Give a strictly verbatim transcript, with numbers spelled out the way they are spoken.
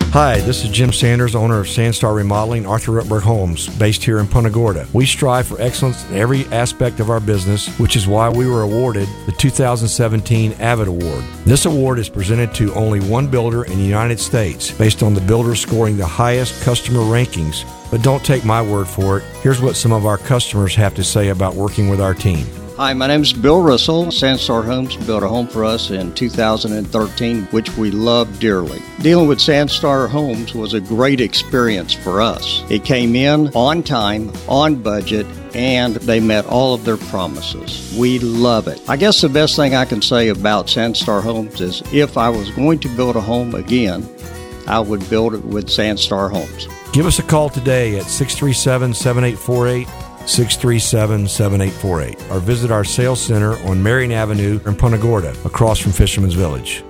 Hi, this is Jim Sanders, owner of Sandstar Remodeling, Arthur Rutberg Homes, based here in Punta Gorda. We strive for excellence in every aspect of our business, which is why we were awarded the two thousand seventeen Avid Award. This award is presented to only one builder in the United States, based on the builder scoring the highest customer rankings. But don't take my word for it. Here's what some of our customers have to say about working with our team. Hi, my name is Bill Russell. Sandstar Homes built a home for us in two thousand thirteen, which we love dearly. Dealing with Sandstar Homes was a great experience for us. It came in on time, on budget, and they met all of their promises. We love it. I guess the best thing I can say about Sandstar Homes is if I was going to build a home again, I would build it with Sandstar Homes. Give us a call today at six three seven, seven eight four eight, six three seven, seven eight four eight or visit our sales center on Marion Avenue in Punta Gorda, across from Fisherman's Village.